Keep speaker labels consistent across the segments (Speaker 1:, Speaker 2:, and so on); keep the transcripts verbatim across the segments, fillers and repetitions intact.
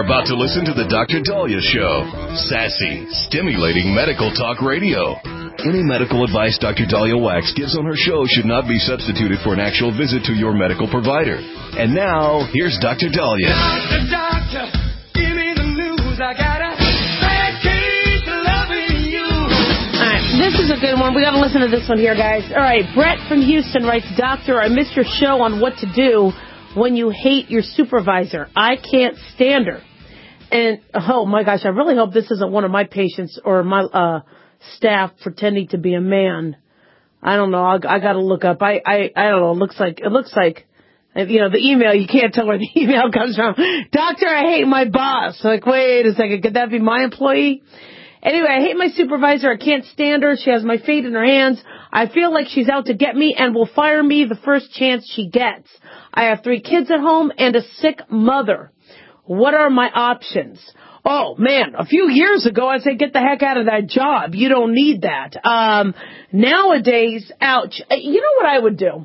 Speaker 1: about to listen to the Doctor Daliah Show. Sassy, stimulating medical talk radio. Any medical advice Doctor Daliah Wax gives on her show should not be substituted for an actual visit to your medical provider. And now, here's Doctor Daliah.
Speaker 2: Doctor, doctor, give me the news. I got a bad case of loving you.
Speaker 3: All right, this is a good one. We got to listen to this one here, guys. All right, Brett from Houston writes, Doctor, I missed your show on what to do when you hate your supervisor. I can't stand her. And, oh, my gosh, I really hope this isn't one of my patients or my uh, staff pretending to be a man. I don't know. I, I got to look up. I, I, I don't know. It looks like, it looks like, you know, the email, you can't tell where the email comes from. Doctor, I hate my boss. Like, wait a second. Could that be my employee? Anyway, I hate my supervisor. I can't stand her. She has my fate in her hands. I feel like she's out to get me and will fire me the first chance she gets. I have three kids at home and a sick mother. What are my options? Oh, man, a few years ago, I'd say get the heck out of that job. You don't need that. Um, nowadays, ouch. You know what I would do?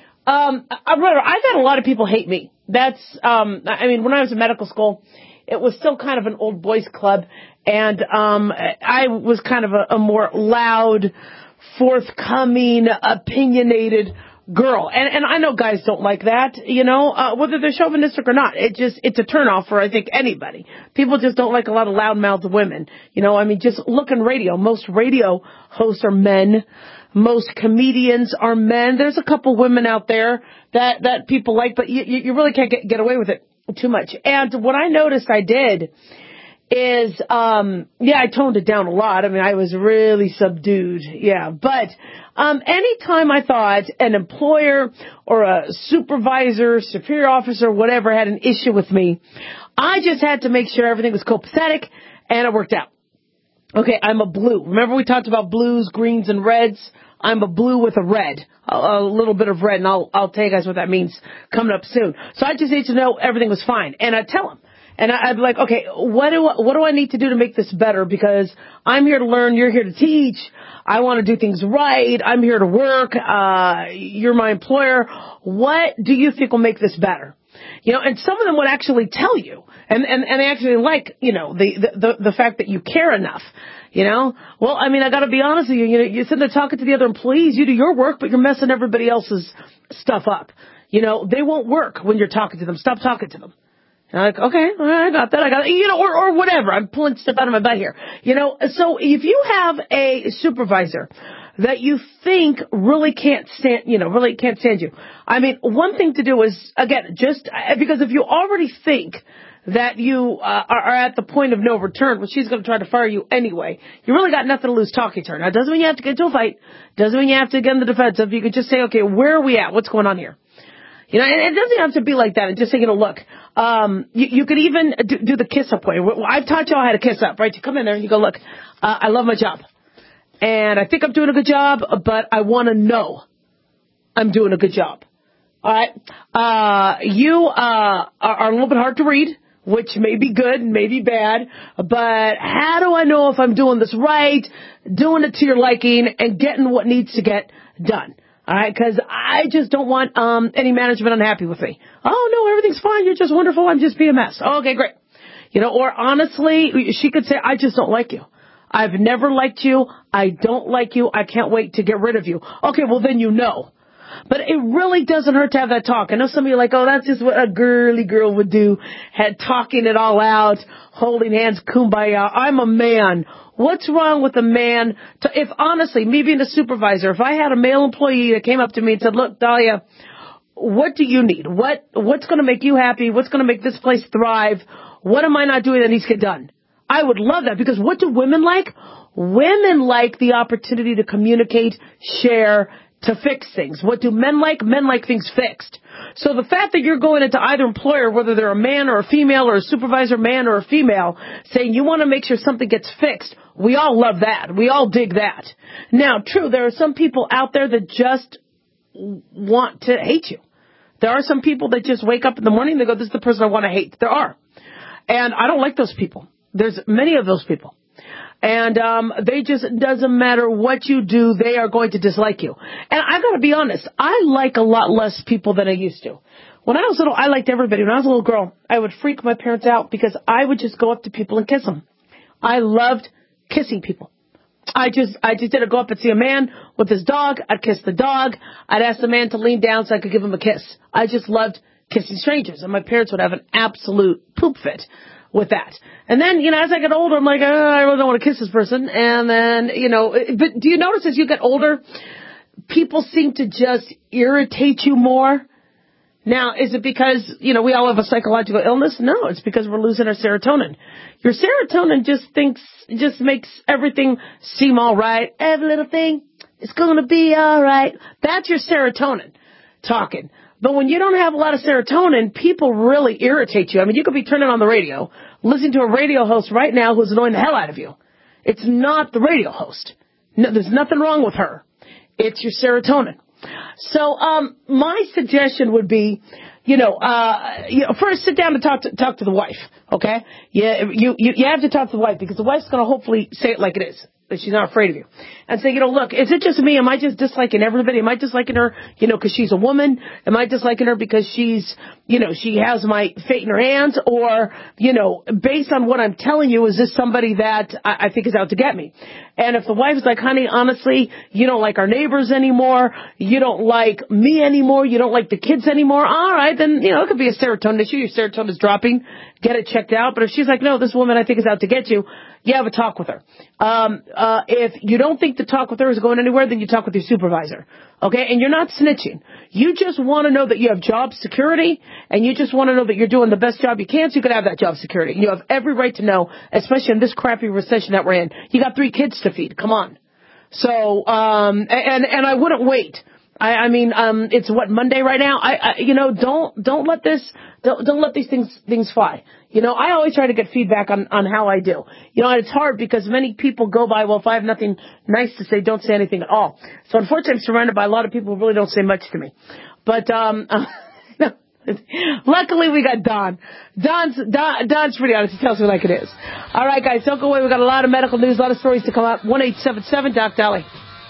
Speaker 3: Um, I, I've had a lot of people hate me. That's, um, I mean, when I was in medical school, it was still kind of an old boys club. And um, I was kind of a, a more loud, forthcoming, opinionated girl. And, and I know guys don't like that, you know, uh, whether they're chauvinistic or not. It just, it's a turnoff for, I think, anybody. People just don't like a lot of loudmouthed women. You know, I mean, just look in radio. Most radio hosts are men. Most comedians are men. There's a couple women out there that, that people like, but you, you really can't get, get away with it too much. And what I noticed I did is, um, yeah, I toned it down a lot. I mean, I was really subdued. Yeah. But, um, anytime I thought an employer or a supervisor, superior officer, whatever had an issue with me, I just had to make sure everything was copacetic and it worked out. Okay. I'm a blue. Remember we talked about blues, greens, and reds? I'm a blue with a red, a, a little bit of red, and I'll, I'll tell you guys what that means coming up soon. So I just need to know everything was fine. And I'd tell them. And I'd be like, okay, what do I, what do I need to do to make this better? Because I'm here to learn, you're here to teach. I want to do things right. I'm here to work. Uh, you're my employer. What do you think will make this better? You know, and some of them would actually tell you, and and and they actually like, you know, the the the fact that you care enough. You know, well, I mean, I got to be honest with you. You know, you're sitting there talking to the other employees. You do your work, but you're messing everybody else's stuff up. You know, they won't work when you're talking to them. Stop talking to them. And I'm like, okay, all right, I got that, I got it. You know, or, or whatever. I'm pulling stuff out of my butt here. You know, so if you have a supervisor that you think really can't stand, you know, really can't stand you, I mean, one thing to do is, again, just, because if you already think that you uh, are, are at the point of no return, well, she's going to try to fire you anyway, you really got nothing to lose talking to her. Now, it doesn't mean you have to get into a fight. Doesn't mean you have to get in the defensive. You could just say, okay, where are we at? What's going on here? You know, and it doesn't have to be like that. And just say, you know, look, um, you, you could even do, do the kiss up way. I've taught y'all how to kiss up, right? You come in there and you go, look, uh, I love my job. And I think I'm doing a good job, but I want to know I'm doing a good job. All right. Uh, you, uh, are, are a little bit hard to read, which may be good, may be bad, but how do I know if I'm doing this right, doing it to your liking, and getting what needs to get done? All right, because I just don't want um any management unhappy with me. Oh, no, everything's fine. You're just wonderful. I'm just being a mess. Okay, great. You know, or honestly, she could say, I just don't like you. I've never liked you. I don't like you. I can't wait to get rid of you. Okay, well, then you know. But it really doesn't hurt to have that talk. I know some of you are like, oh, that's just what a girly girl would do, had talking it all out, holding hands, kumbaya. I'm a man. What's wrong with a man? To, if honestly, me being a supervisor, if I had a male employee that came up to me and said, look, Daliah, what do you need? What What's going to make you happy? What's going to make this place thrive? What am I not doing that needs to get done? I would love that, because what do women like? Women like the opportunity to communicate, share, to fix things. What do men like? Men like things fixed. So the fact that you're going into either employer, whether they're a man or a female or a supervisor, man or a female, saying you want to make sure something gets fixed, we all love that. We all dig that. Now, true, there are some people out there that just want to hate you. There are some people that just wake up in the morning and they go, this is the person I want to hate. There are. And I don't like those people. There's many of those people. And um they just, doesn't matter what you do, they are going to dislike you. And I got to be honest, I like a lot less people than I used to. When I was little, I liked everybody. When I was a little girl, I would freak my parents out because I would just go up to people and kiss them. I loved kissing people. I just, I just didn't go up and see a man with his dog. I'd kiss the dog. I'd ask the man to lean down so I could give him a kiss. I just loved kissing strangers, and my parents would have an absolute poop fit with that. And then, you know, as I get older, I'm like, oh, I really don't want to kiss this person. And then, you know, but do you notice as you get older, people seem to just irritate you more? Now, is it because, you know, we all have a psychological illness? No, it's because we're losing our serotonin. Your serotonin just thinks, just makes everything seem all right. Every little thing is going to be all right. That's your serotonin talking. But when you don't have a lot of serotonin, people really irritate you. I mean, you could be turning on the radio, listening to a radio host right now who's annoying the hell out of you. It's not the radio host. No, there's nothing wrong with her. It's your serotonin. So, um, my suggestion would be, you know, uh, you know, first sit down and talk to, talk to the wife, okay? Yeah, you, you, you have to talk to the wife because the wife's going to hopefully say it like it is, that she's not afraid of you. And say, you know, look, is it just me? Am I just disliking everybody? Am I disliking her, you know, because she's a woman? Am I disliking her because she's, you know, she has my fate in her hands? Or, you know, based on what I'm telling you, is this somebody that I, I think is out to get me? And if the wife is like, honey, honestly, you don't like our neighbors anymore, you don't like me anymore, you don't like the kids anymore, all right, then, you know, it could be a serotonin issue. Your serotonin is dropping. Get it checked out. But if she's like, no, this woman I think is out to get you, you have a talk with her. Um, uh, if you don't think the talk with her is going anywhere, then you talk with your supervisor. Okay? And you're not snitching. You just want to know that you have job security, and you just want to know that you're doing the best job you can so you can have that job security. You have every right to know, especially in this crappy recession that we're in. You got three kids to feed. Come on. So, um, and, and I wouldn't wait. I, I mean, um, it's what, Monday right now? I, I, you know, don't, don't let this, don't, don't let these things, things fly. You know, I always try to get feedback on, on how I do. You know, and it's hard because many people go by, well, if I have nothing nice to say, don't say anything at all. So unfortunately, I'm surrounded by a lot of people who really don't say much to me. But, um, uh, luckily we got Don. Don's, Don, Don's pretty honest. He tells me like it is. All right, guys, don't go away. We got a lot of medical news, a lot of stories to come up. one eight seven seven Doc Dolly.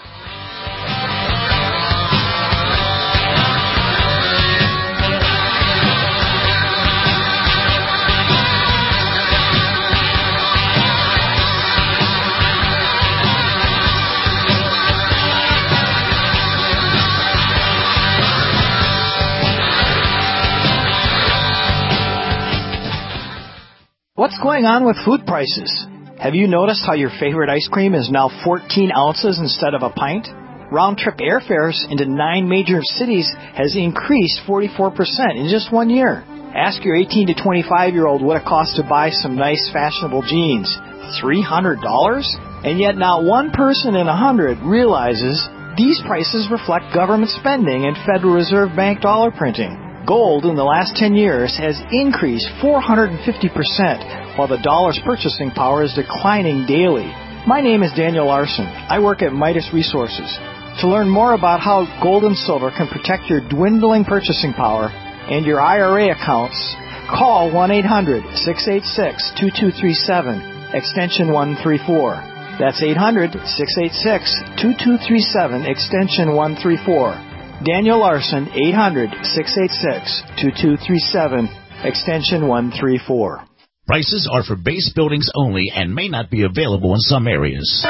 Speaker 4: What's going on with food prices? Have you noticed how your favorite ice cream is now fourteen ounces instead of a pint? Round-trip airfares into nine major cities has increased forty-four percent in just one year. Ask your eighteen to twenty-five-year-old what it costs to buy some nice, fashionable jeans. three hundred dollars? And yet not one person in a hundred realizes these prices reflect government spending and Federal Reserve Bank dollar printing. Gold in the last ten years has increased four hundred fifty percent, while the dollar's purchasing power is declining daily. My name is Daniel Larson. I work at Midas Resources. To learn more about how gold and silver can protect your dwindling purchasing power and your I R A accounts, call one eight hundred, six eight six, two two three seven, extension one three four. That's eight hundred, six eight six, two two three seven, extension one three four. Daniel Larson, eight hundred, six eight six, two two three seven, extension one three four.
Speaker 5: Prices are for base buildings only and may not be available in some areas.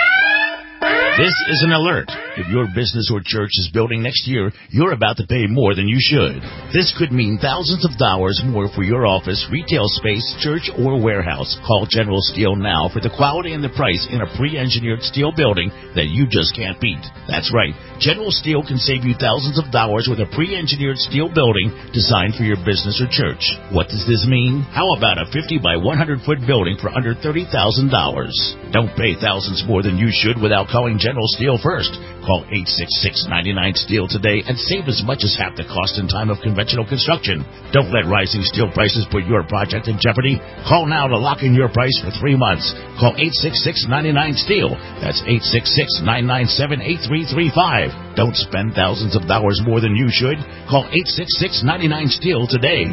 Speaker 5: This is an alert. If your business or church is building next year, you're about to pay more than you should. This could mean thousands of dollars more for your office, retail space, church, or warehouse. Call General Steel now for the quality and the price in a pre-engineered steel building that you just can't beat. That's right. General Steel can save you thousands of dollars with a pre-engineered steel building designed for your business or church. What does this mean? How about a fifty by one hundred foot building for under thirty thousand dollars? Don't pay thousands more than you should without calling General Steel first. Call eight six six, nine nine, STEEL today and save as much as half the cost and time of conventional construction. Don't let rising steel prices put your project in jeopardy. Call now to lock in your price for three months. Call eight six six, nine nine, STEEL. That's eight six six, nine nine seven, eight three three five. Don't spend thousands of dollars more than you should. Call eight six six, nine nine, STEEL today.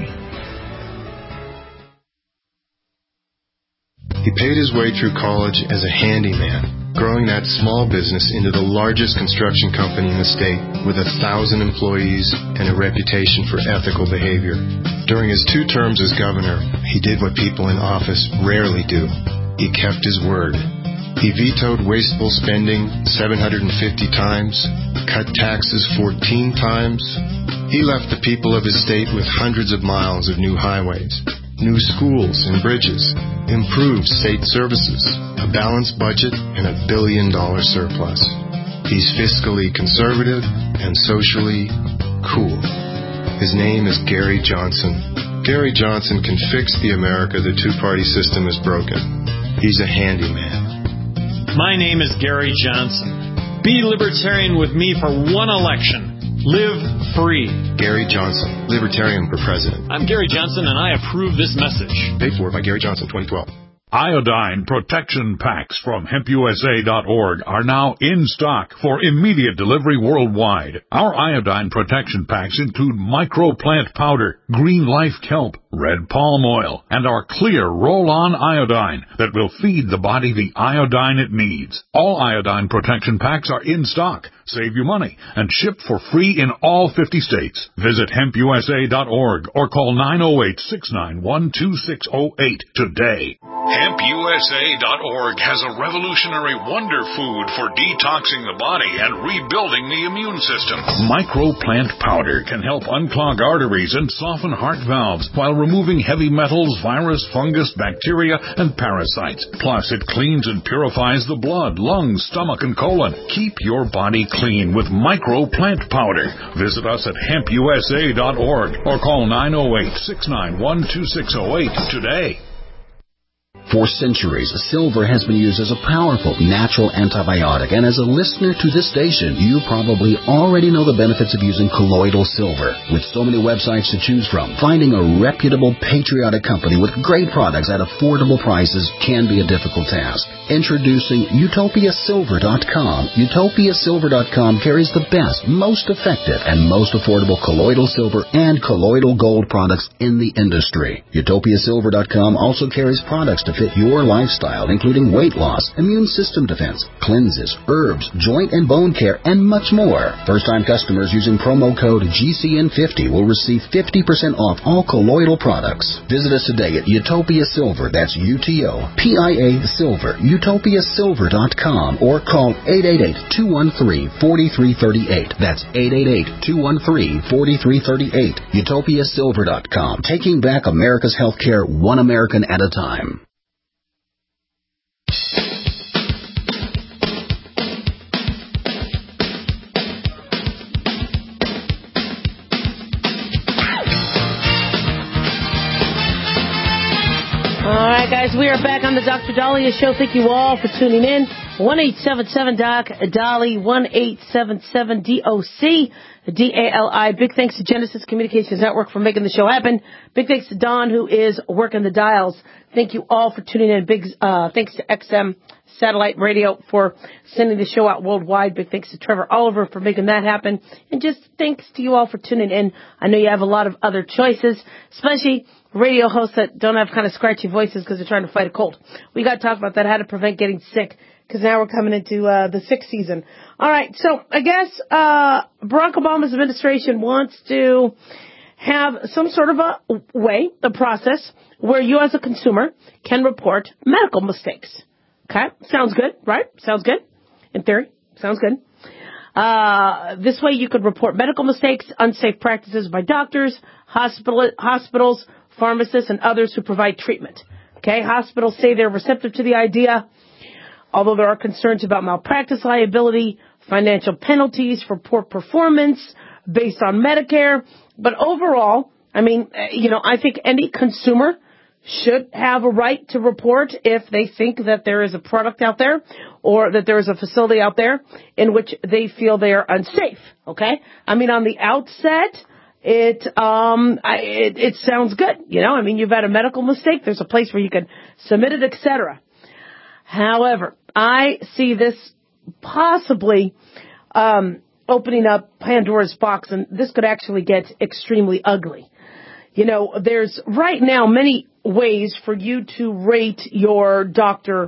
Speaker 6: He paid his way through college as a handyman. growing that small business into the largest construction company in the state with a thousand employees and a reputation for ethical behavior. During his two terms as governor, he did what people in office rarely do. He kept his word. He vetoed wasteful spending seven hundred fifty times, cut taxes fourteen times. He left the people of his state with hundreds of miles of new highways, new schools and bridges, improved state services, a balanced budget, and a billion-dollar surplus. He's fiscally conservative and socially cool. His name is Gary Johnson. Gary Johnson can fix the America the two-party system has broken. He's a handyman.
Speaker 7: My name is Gary Johnson. Be libertarian with me for one election. Live free.
Speaker 6: Gary Johnson, Libertarian for President.
Speaker 7: I'm Gary Johnson, and I approve this message.
Speaker 6: Paid for by Gary Johnson, twenty twelve.
Speaker 8: Iodine protection packs from hemp U S A dot org are now in stock for immediate delivery worldwide. Our iodine protection packs include microplant powder, green life kelp, red palm oil, and our clear roll-on iodine that will feed the body the iodine it needs. All iodine protection packs are in stock, save you money, and shipped for free in all fifty states. Visit hemp U S A dot org or call nine oh eight, six nine one, two six oh eight today.
Speaker 9: hemp U S A dot org has a revolutionary wonder food for detoxing the body and rebuilding the immune system.
Speaker 8: Microplant powder can help unclog arteries and soften heart valves while removing heavy metals, virus, fungus, bacteria, and parasites. Plus, it cleans and purifies the blood, lungs, stomach, and colon. Keep your body clean with Microplant powder. Visit us at hemp U S A dot org or call nine oh eight, six nine one, two six oh eight today.
Speaker 10: For centuries, silver has been used as a powerful natural antibiotic, and as a listener to this station, you probably already know the benefits of using colloidal silver. With so many websites to choose from, finding a reputable, patriotic company with great products at affordable prices can be a difficult task. Introducing Utopia Silver dot com. Utopia Silver dot com carries the best, most effective, and most affordable colloidal silver and colloidal gold products in the industry. Utopia Silver dot com also carries products to fit your lifestyle, including weight loss, immune system defense, cleanses, herbs, joint and bone care, and much more. First-time customers using promo code G C N fifty will receive fifty percent off all colloidal products. Visit us today at Utopia Silver, that's U T O P I A Silver, Utopia Silver dot com, or call eight eight eight, two one three, four three three eight. That's eight eight eight, two one three, four three three eight. Utopia Silver dot com, taking back America's healthcare one American at a time.
Speaker 3: All right, guys, we are back on the Doctor Dahlia Show. Thank you all for tuning in. one eight seven seven Doc Dolly, one eight seven seven D O C D A L I. Big thanks to Genesis Communications Network for making the show happen. Big thanks to Don, who is working the dials. Thank you all for tuning in. Big uh, thanks to X M Satellite Radio for sending the show out worldwide. Big thanks to Trevor Oliver for making that happen. And just thanks to you all for tuning in. I know you have a lot of other choices, especially radio hosts that don't have kind of scratchy voices because they're trying to fight a cold. We got to talk about that, how to prevent getting sick, because now we're coming into uh, the sick season. All right, so I guess uh, Barack Obama's administration wants to have some sort of a way, a process, where you as a consumer can report medical mistakes. Okay? Sounds good, right? Sounds good? In theory, sounds good. Uh, this way you could report medical mistakes, unsafe practices by doctors, hospital, hospitals, pharmacists, and others who provide treatment. Okay? Hospitals say they're receptive to the idea, although there are concerns about malpractice liability, financial penalties for poor performance based on Medicare. But overall, I mean, you know, I think any consumer should have a right to report if they think that there is a product out there or that there is a facility out there in which they feel they are unsafe. Okay? I mean, on the outset, it um I, it, it sounds good. You know, I mean, you've had a medical mistake. There's a place where you can submit it, et cetera. However, I see this possibly um opening up Pandora's box, and this could actually get extremely ugly. You know, there's right now many ways for you to rate your doctor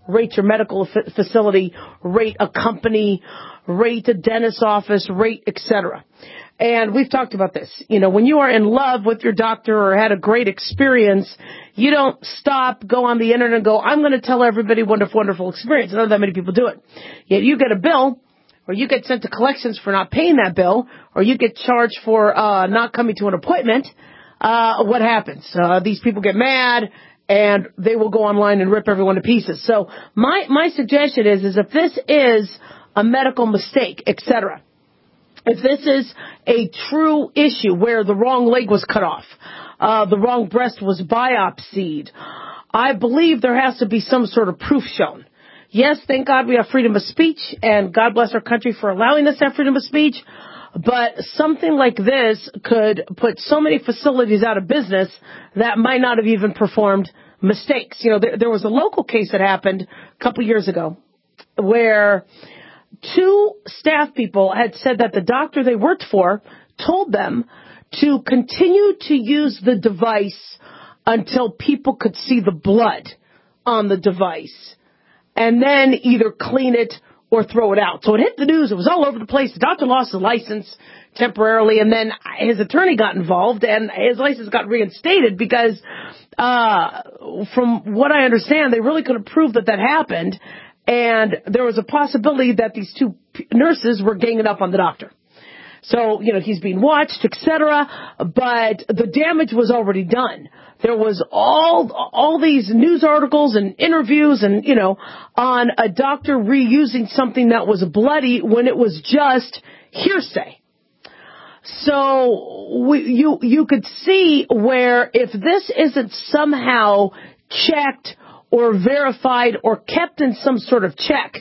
Speaker 3: rate your medical f- facility, rate a company, rate a dentist's office, rate et cetera. And we've talked about this. You know, when you are in love with your doctor or had a great experience, you don't stop, go on the internet and go, I'm going to tell everybody wonderful, wonderful experience. Not that many people do it. Yet you get a bill, or you get sent to collections for not paying that bill, or you get charged for uh not coming to an appointment. Uh what happens? Uh These people get mad, and they will go online and rip everyone to pieces. So my my suggestion is, is if this is a medical mistake, et cetera, if this is a true issue where the wrong leg was cut off, uh, the wrong breast was biopsied, I believe there has to be some sort of proof shown. Yes, thank God we have freedom of speech, and God bless our country for allowing us to have freedom of speech, but something like this could put so many facilities out of business that might not have even performed mistakes. You know, there, there was a local case that happened a couple years ago where two staff people had said that the doctor they worked for told them to continue to use the device until people could see the blood on the device, and then either clean it or throw it out. So it hit the news. It was all over the place. The doctor lost his license temporarily, and then his attorney got involved, and his license got reinstated because, uh, from what I understand, they really couldn't prove that that happened. And there was a possibility that these two nurses were ganging up on the doctor. So, you know, he's being watched, et cetera, but the damage was already done. There was all all these news articles and interviews and, you know, on a doctor reusing something that was bloody when it was just hearsay. So we, you you could see where if this isn't somehow checked or verified or kept in some sort of check,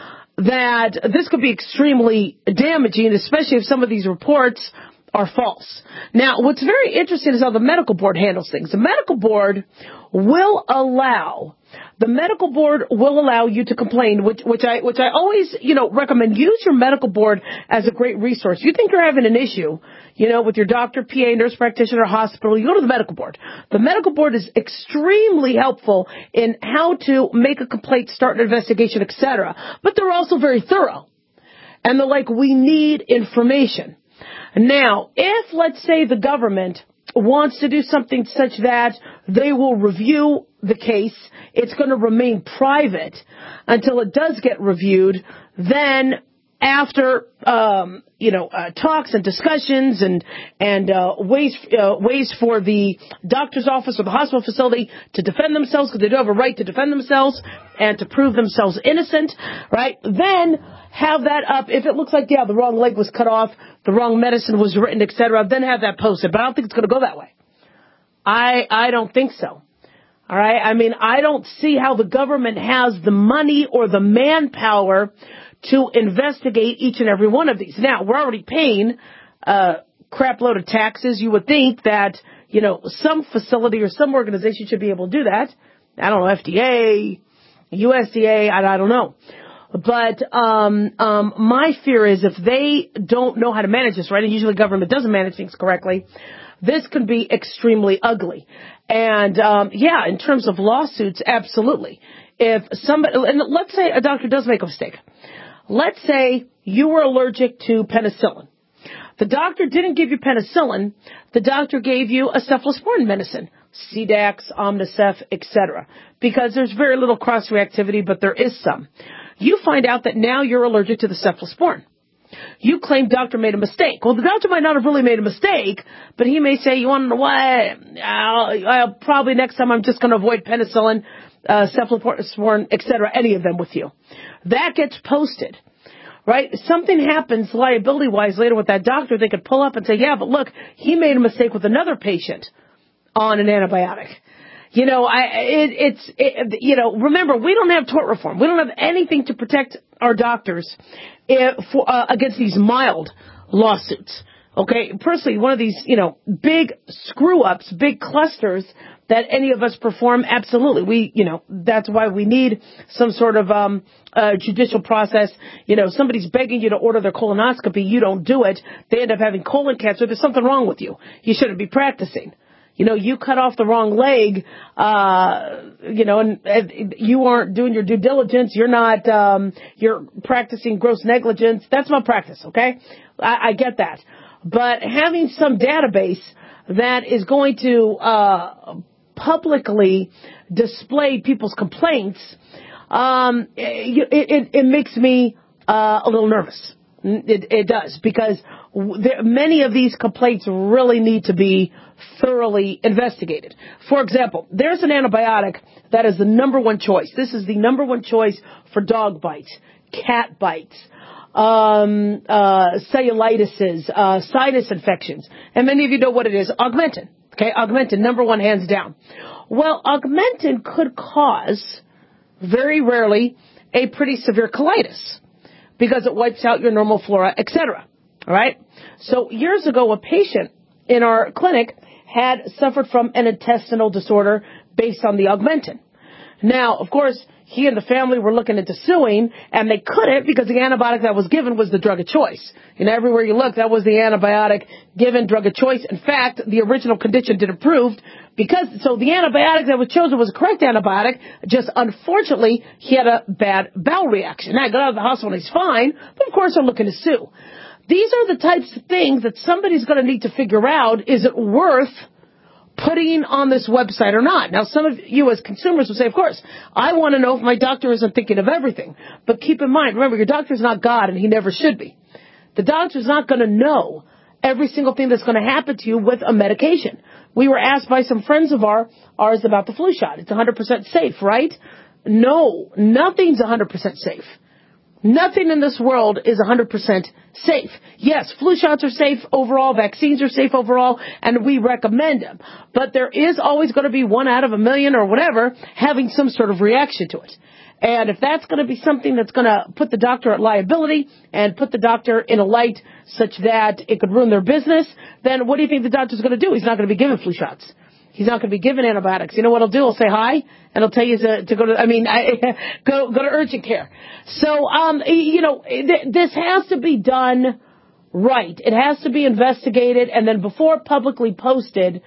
Speaker 3: that this could be extremely damaging, especially if some of these reports are false. Now, what's very interesting is how the medical board handles things. The medical board will allow, the medical board will allow you to complain, which, which I, which I always, you know, recommend. Use your medical board as a great resource. You think you're having an issue, you know, with your doctor, P A, nurse practitioner, hospital, you go to the medical board. The medical board is extremely helpful in how to make a complaint, start an investigation, et cetera. But they're also very thorough. And they're like, we need information. Now, if, let's say, the government wants to do something such that they will review the case, it's going to remain private until it does get reviewed, then after, um, you know, uh, talks and discussions and, and, uh, ways, uh, ways for the doctor's office or the hospital facility to defend themselves, because they do have a right to defend themselves and to prove themselves innocent, right? Then have that up. If it looks like, yeah, the wrong leg was cut off, the wrong medicine was written, et cetera, then have that posted. But I don't think it's going to go that way. I, I don't think so. All right. I mean, I don't see how the government has the money or the manpower to investigate each and every one of these. Now, we're already paying a crap load of taxes. You would think that, you know, some facility or some organization should be able to do that. I don't know, F D A, U S D A, I, I don't know. But um, um, my fear is if they don't know how to manage this, right, and usually government doesn't manage things correctly, this could be extremely ugly. And, um, yeah, in terms of lawsuits, absolutely. If somebody, and let's say a doctor does make a mistake. Let's say you were allergic to penicillin. The doctor didn't give you penicillin. The doctor gave you a cephalosporin medicine, C DAX, Omnicef, et cetera, because there's very little cross-reactivity, but there is some. You find out that now you're allergic to the cephalosporin. You claim doctor made a mistake. Well, the doctor might not have really made a mistake, but he may say, you want to know what? I'll, I'll probably next time I'm just going to avoid penicillin, uh, cephalosporin, et cetera, any of them with you. That gets posted, right? Something happens liability-wise later with that doctor. They could pull up and say, yeah, but look, he made a mistake with another patient on an antibiotic. You know, I, it, it's, it, you know, remember, we don't have tort reform. We don't have anything to protect our doctors if, for, uh, against these mild lawsuits. Okay, personally, one of these, you know, big screw-ups, big clusters that any of us perform, absolutely. We, you know, that's why we need some sort of um uh, judicial process. You know, somebody's begging you to order their colonoscopy, you don't do it, they end up having colon cancer, there's something wrong with you. You shouldn't be practicing. You know, you cut off the wrong leg, uh, you know, and, and you aren't doing your due diligence. You're not, um, you're practicing gross negligence. That's malpractice, okay? I, I get that. But having some database that is going to, uh, publicly display people's complaints, um, it, it, it makes me, uh, a little nervous. It, it does, because there, many of these complaints really need to be thoroughly investigated. For example, there's an antibiotic that is the number one choice. This is the number one choice for dog bites, cat bites, um, uh, cellulitis, uh, sinus infections. And many of you know what it is, Augmentin. Okay, Augmentin, number one, hands down. Well, Augmentin could cause, very rarely, a pretty severe colitis, because it wipes out your normal flora, et cetera. All right? So years ago, a patient in our clinic had suffered from an intestinal disorder based on the Augmentin. Now, of course, he and the family were looking into suing, and they couldn't because the antibiotic that was given was the drug of choice. You know, everywhere you look, that was the antibiotic given, drug of choice. In fact, the original condition did approved because, so the antibiotic that was chosen was a correct antibiotic, just unfortunately, he had a bad bowel reaction. Now, he got out of the hospital and he's fine, but of course they're looking to sue. These are the types of things that somebody's going to need to figure out, is it worth putting on this website or not? Now, some of you as consumers will say, of course, I want to know if my doctor isn't thinking of everything. But keep in mind, remember, your doctor's not God, and he never should be. The doctor's not going to know every single thing that's going to happen to you with a medication. We were asked by some friends of our, ours about the flu shot. It's one hundred percent safe, right? No, nothing's one hundred percent safe. Nothing in this world is one hundred percent safe. Yes, flu shots are safe overall, vaccines are safe overall, and we recommend them. But there is always going to be one out of a million or whatever having some sort of reaction to it. And if that's going to be something that's going to put the doctor at liability and put the doctor in a light such that it could ruin their business, then what do you think the doctor's going to do? He's not going to be giving flu shots. He's not going to be given antibiotics. You know what he'll do? He'll say hi, and he'll tell you to, to go to, I mean, I, go go to urgent care. So, um, you know, th- this has to be done right. It has to be investigated, and then before publicly posted,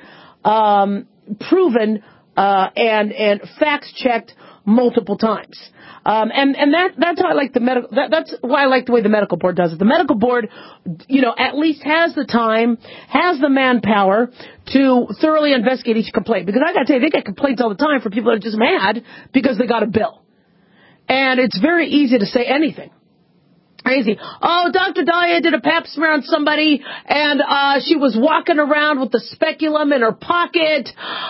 Speaker 3: um, proven uh, and and facts checked multiple times. Um, and, and that, that's how I like the medical, that, that's why I like the way the medical board does it. The medical board, you know, at least has the time, has the manpower to thoroughly investigate each complaint. Because I gotta tell you, they get complaints all the time from people that are just mad because they got a bill. And it's very easy to say anything. Crazy. Oh, Doctor Dahlia did a pap smear on somebody, and uh she was walking around with the speculum in her pocket.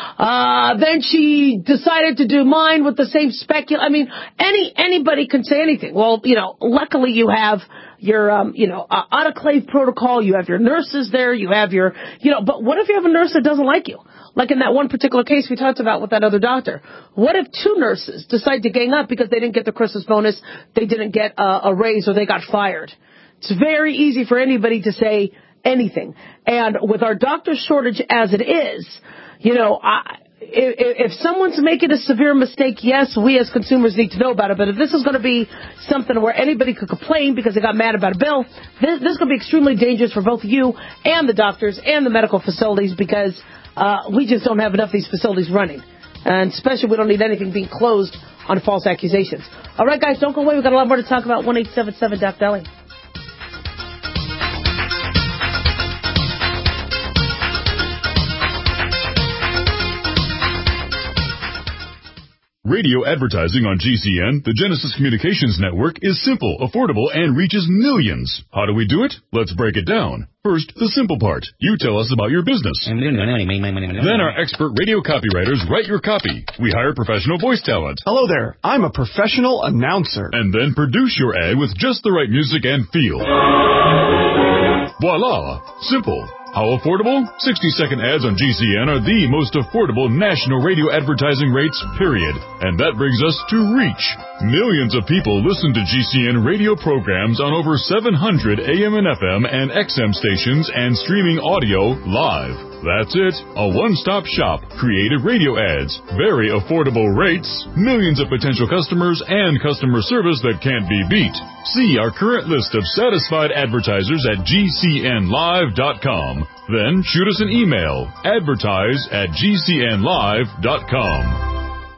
Speaker 3: Uh Then she decided to do mine with the same speculum. I mean, any anybody can say anything. Well, you know, luckily you have your, um, you know, uh, autoclave protocol. You have your nurses there. You have your, you know, but what if you have a nurse that doesn't like you? Like in that one particular case we talked about with that other doctor. What if two nurses decide to gang up because they didn't get the Christmas bonus, they didn't get a, a raise, or they got fired? It's very easy for anybody to say anything. And with our doctor shortage as it is, you know, I, if, if someone's making a severe mistake, yes, we as consumers need to know about it. But if this is going to be something where anybody could complain because they got mad about a bill, this, this is going to be extremely dangerous for both you and the doctors and the medical facilities, because uh, we just don't have enough of these facilities running. And especially we don't need anything being closed on false accusations. All right, guys, don't go away. We've got a lot more to talk about. one eight seven seven Doc Dahlia.
Speaker 11: Radio advertising on G C N, the Genesis Communications Network, is simple, affordable, and reaches millions. How do we do it? Let's break it down. First, the simple part. You tell us about your business. Then our expert radio copywriters write your copy. We hire professional voice talent.
Speaker 12: Hello there. I'm a professional announcer.
Speaker 11: And then produce your ad with just the right music and feel. Voila! Simple. How affordable? sixty-second ads on G C N are the most affordable national radio advertising rates, period. And that brings us to reach. Millions of people listen to G C N radio programs on over seven hundred A M and F M and X M stations and streaming audio live. That's it. A one-stop shop. Creative radio ads, very affordable rates, millions of potential customers, and customer service that can't be beat. See our current list of satisfied advertisers at G C N live dot com. Then shoot us an email, advertise at G C N live dot com.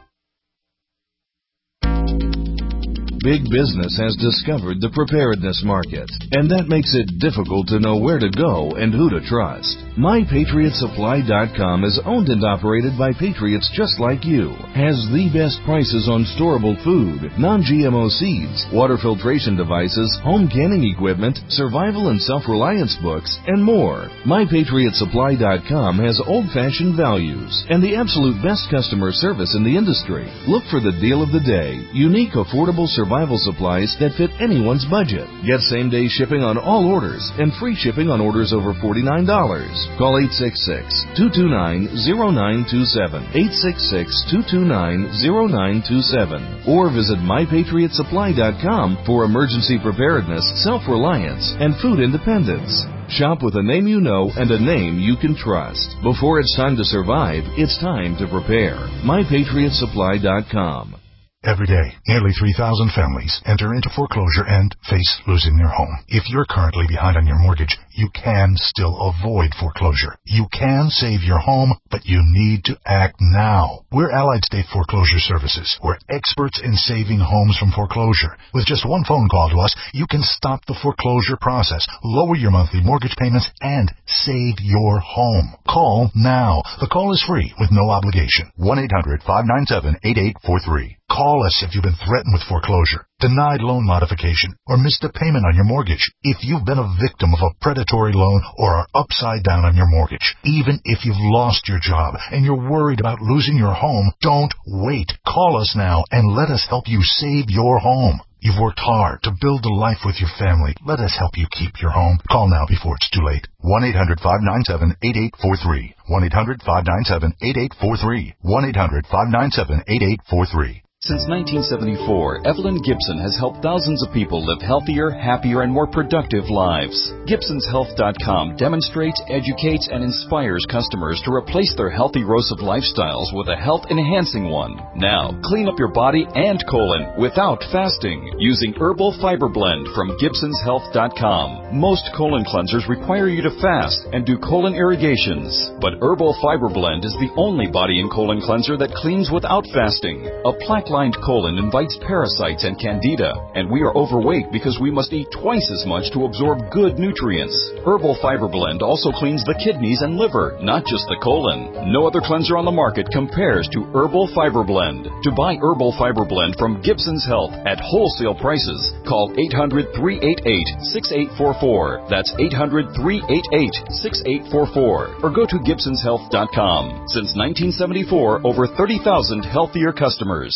Speaker 1: Big business has discovered the preparedness market, and that makes it difficult to know where to go and who to trust. My Patriot Supply dot com is owned and operated by patriots just like you, has the best prices on storable food, non-G M O seeds, water filtration devices, home canning equipment, survival and self-reliance books, and more. My Patriot Supply dot com has old-fashioned values and the absolute best customer service in the industry. Look for the deal of the day, unique, affordable survival Survival supplies that fit anyone's budget. Get same-day shipping on all orders and free shipping on orders over forty-nine dollars. Call eight six six, two two nine, zero nine two seven, eight six six, two two nine, zero nine two seven, or visit My Patriot Supply dot com for emergency preparedness, self-reliance, and food independence. Shop with a name you know and a name you can trust. Before it's time to survive, it's time to prepare. My Patriot Supply dot com.
Speaker 13: Every day, nearly three thousand families enter into foreclosure and face losing their home. If you're currently behind on your mortgage, you can still avoid foreclosure. You can save your home, but you need to act now. We're Allied State Foreclosure Services. We're experts in saving homes from foreclosure. With just one phone call to us, you can stop the foreclosure process, lower your monthly mortgage payments, and save your home. Call now. The call is free with no obligation. one eight hundred, five nine seven, eight eight four three. Call us if you've been threatened with foreclosure, denied loan modification, or missed a payment on your mortgage. If you've been a victim of a predatory loan or are upside down on your mortgage, even if you've lost your job and you're worried about losing your home, don't wait. Call us now and let us help you save your home. You've worked hard to build a life with your family. Let us help you keep your home. Call now before it's too late. one eight hundred, five nine seven, eight eight four three. one eight hundred, five nine seven, eight eight four three. one eight hundred, five nine seven, eight eight four three.
Speaker 14: Since nineteen seventy-four, Evelyn Gibson has helped thousands of people live healthier, happier, and more productive lives. Gibsons Health dot com demonstrates, educates, and inspires customers to replace their healthy erosive lifestyles with a health-enhancing one. Now, clean up your body and colon without fasting using Herbal Fiber Blend from Gibsons Health dot com. Most colon cleansers require you to fast and do colon irrigations, but Herbal Fiber Blend is the only body and colon cleanser that cleans without fasting. A plaque lined colon invites parasites and candida, and we are overweight because we must eat twice as much to absorb good nutrients. Herbal Fiber Blend also cleans the kidneys and liver, not just the colon. No other cleanser on the market compares to Herbal Fiber Blend. To buy Herbal Fiber Blend from Gibsons Health at wholesale prices, call eight hundred, three eight eight, six eight four four. That's eight hundred, three eight eight, six eight four four. Or go to Gibsons Health dot com. Since nineteen seventy-four, over thirty thousand healthier customers.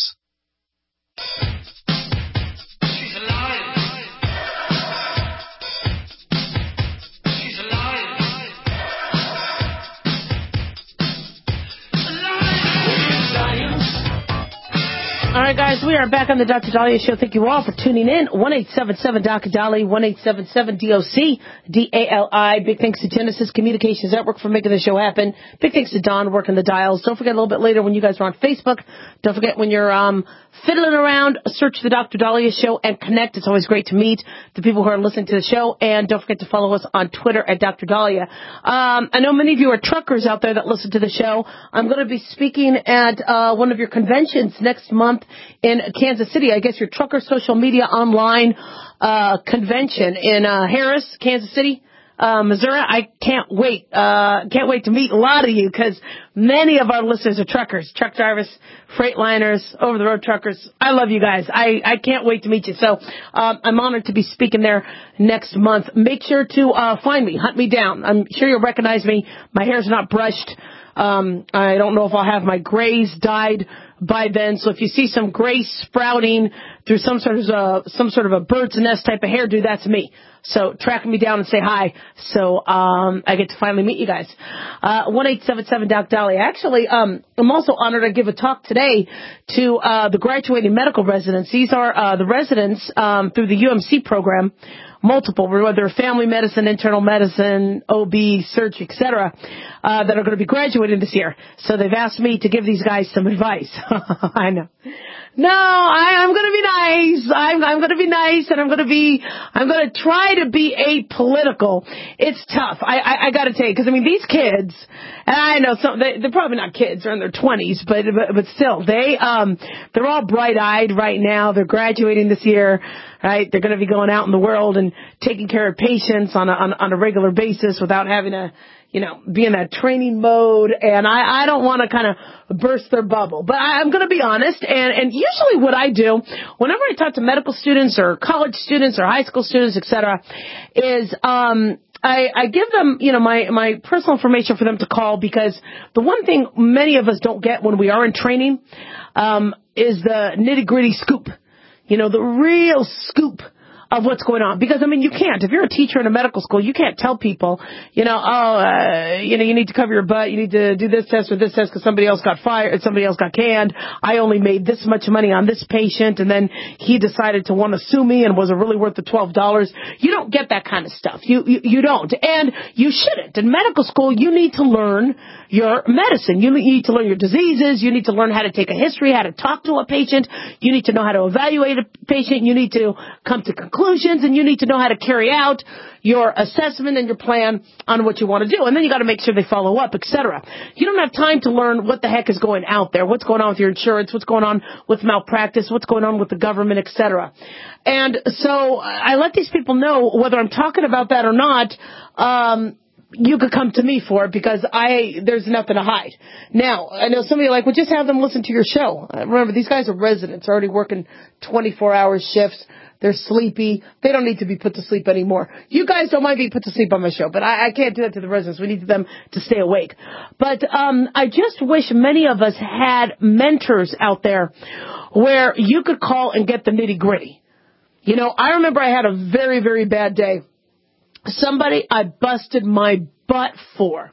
Speaker 3: All right, guys, we are back on the Doctor Dahlia Show. Thank you all for tuning in. one eight seven seven D O C Dali, one eight seven seven D O C D A L I. Big thanks to Genesis Communications Network for making the show happen. Big thanks to Don working the dials. Don't forget a little bit later when you guys are on Facebook. Don't forget when you're um fiddling around, search the Doctor Dahlia Show and connect. It's always great to meet the people who are listening to the show. And don't forget to follow us on Twitter at Doctor Dahlia. Um, I know many of you are truckers out there that listen to the show. I'm going to be speaking at uh, one of your conventions next month in Kansas City. I guess your Trucker Social Media Online uh, convention in uh, Harris, Kansas City. Uh, Missouri. I can't wait. Uh, can't wait to meet a lot of you because many of our listeners are truckers, truck drivers, freightliners, over-the-road truckers. I love you guys. I, I can't wait to meet you. So um, I'm honored to be speaking there next month. Make sure to uh, find me, hunt me down. I'm sure you'll recognize me. My hair's not brushed. Um, I don't know if I'll have my grays dyed by then. So if you see some gray sprouting through some sort of uh, some sort of a bird's nest type of hairdo, that's me. So track me down and say hi. So um, I get to finally meet you guys. Uh, one eight seven seven Doc Dahlia. Actually, um, I'm also honored to give a talk today to uh, the graduating medical residents. These are uh, the residents um, through the U M C program. Multiple, whether family medicine, internal medicine, O B, surgery, et cetera, uh, that are going to be graduating this year. So they've asked me to give these guys some advice. I know. No, I, I'm going to be nice. I'm, I'm going to be nice, and I'm going to be, I'm going to try to be apolitical. It's tough. I, I, I got to tell you, because I mean, these kids, and I know some, they, they're probably not kids, they're in their twenties, but, but, but still, they, um, they're all bright-eyed right now. They're graduating this year. Right, they're going to be going out in the world and taking care of patients on a on, on a regular basis without having to, you know, be in that training mode. And I, I don't want to kind of burst their bubble, but I, I'm going to be honest. And and usually what I do whenever I talk to medical students or college students or high school students, et cetera, is um. I, I give them, you know, my, my personal information for them to call, because the one thing many of us don't get when we are in training um, is the nitty-gritty scoop. You know, the real scoop of what's going on. Because, I mean, you can't. If you're a teacher in a medical school, you can't tell people, you know, oh, uh, you know, you need to cover your butt, you need to do this test or this test because somebody else got fired, somebody else got canned. I only made this much money on this patient, and then he decided to want to sue me, and was it really worth the twelve dollars? You don't get that kind of stuff. You, you, you don't. And you shouldn't. In medical school, you need to learn your medicine. You need to learn your diseases. You need to learn how to take a history, how to talk to a patient. You need to know how to evaluate a patient. You need to come to conclusions, and you need to know how to carry out your assessment and your plan on what you want to do. And then you got to make sure they follow up, et cetera. You don't have time to learn what the heck is going out there, what's going on with your insurance, what's going on with malpractice, what's going on with the government, et cetera. And so I let these people know, whether I'm talking about that or not, um, you could come to me for it, because I there's nothing to hide. Now, I know some of you are like, well, just have them listen to your show. Remember, these guys are residents, already working twenty-four hour shifts. They're sleepy. They don't need to be put to sleep anymore. You guys don't mind being put to sleep on my show, but I, I can't do that to the residents. We need them to stay awake. But um, I just wish many of us had mentors out there where you could call and get the nitty-gritty. You know, I remember I had a very, very bad day. Somebody I busted my butt for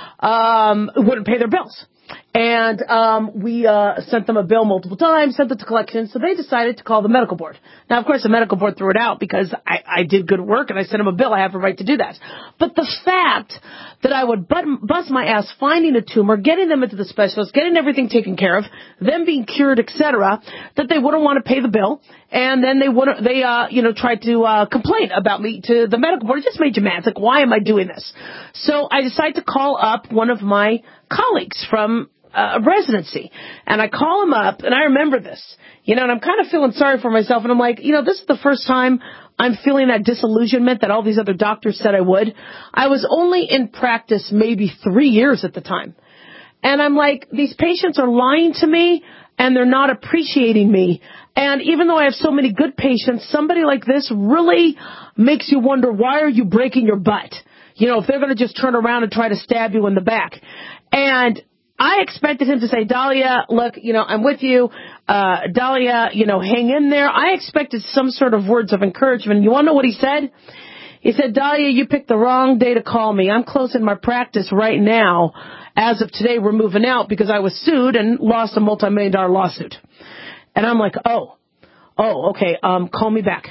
Speaker 3: um, wouldn't pay their bills. And um, we uh, sent them a bill multiple times, sent it to collections, so they decided to call the medical board. Now, of course, the medical board threw it out because I, I did good work and I sent them a bill. I have a right to do that. But the fact that I would butt, bust my ass finding a tumor, getting them into the specialist, getting everything taken care of, them being cured, et cetera, that they wouldn't want to pay the bill, and then they would they uh, you know tried to uh, complain about me to the medical board. It just made you mad. It's like, why am I doing this? So I decided to call up one of my colleagues from a residency, and I call him up, and I remember this, you know, and I'm kind of feeling sorry for myself, and I'm like, you know, this is the first time I'm feeling that disillusionment that all these other doctors said I would. I was only in practice maybe three years at the time, and I'm like, these patients are lying to me, and they're not appreciating me, and even though I have so many good patients, somebody like this really makes you wonder, why are you breaking your butt? You know, if they're going to just turn around and try to stab you in the back. And I expected him to say, Dahlia, look, you know, I'm with you. Uh, Dahlia, you know, hang in there. I expected some sort of words of encouragement. You want to know what he said? He said, Dahlia, you picked the wrong day to call me. I'm closing my practice right now. As of today, we're moving out because I was sued and lost a multi-million dollar lawsuit. And I'm like, oh, oh, okay, um, call me back.